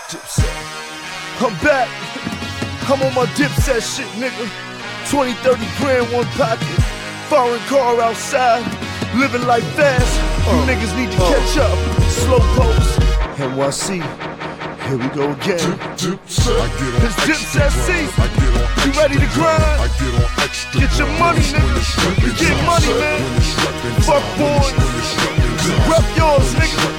Dipset. I'm back. I'm on my Dipset shit, nigga. 20, 30 grand, one pocket. Foreign car outside. Living life fast. You niggas need to catch up. Slow pose. NYC. Here we go again. It's Dipset C. You ready to grind? Get your money, nigga. You get money, man. Fuck boys. Rep yours, nigga.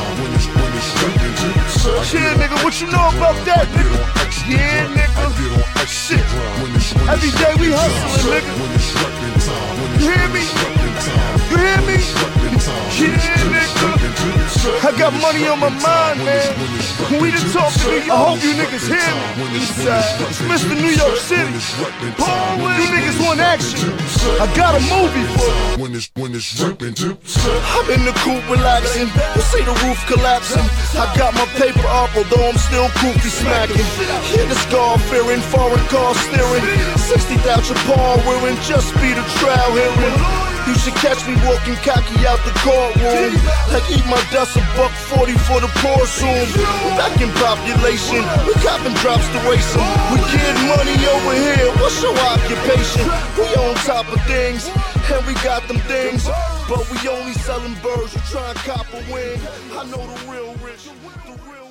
Yeah, nigga, what you know about that, nigga? Yeah, nigga. Shit. Every day we hustling, nigga. You hear me? You hear me? Yeah, nigga. I got money on my mind, man. When we done talk to me, I hope you niggas hear me. Eastside, it's Mr. New York City. You niggas want action. I got a movie for you. I'm in the coupe relaxing. You see the roof collapsing. I got my paper up, although I'm still goofy smacking. Hear the scar fearing, foreign car steering. 60,000 pawn wearing, just be the trial hearing. You should catch me walking cocky out the courtroom. Like eat my dust, $1.40 for the poor soon. Back in population, we copping drops to race 'em. We get money over here, what's your occupation? We on top of things, and we got them things. But we only selling birds, you try and cop a wing. I know the real rich, the real